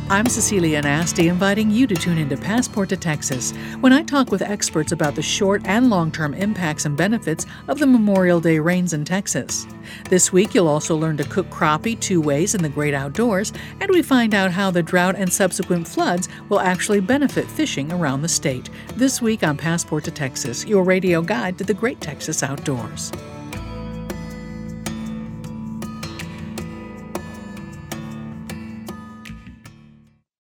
I'm Cecilia Nasty, inviting you to tune into Passport to Texas when I talk with experts about the short and long-term impacts and benefits of the Memorial Day rains in Texas. This week, you'll also learn to cook crappie 2 ways in the great outdoors, and we find out how the drought and subsequent floods will actually benefit fishing around the state. This week on Passport to Texas, your radio guide to the great Texas outdoors.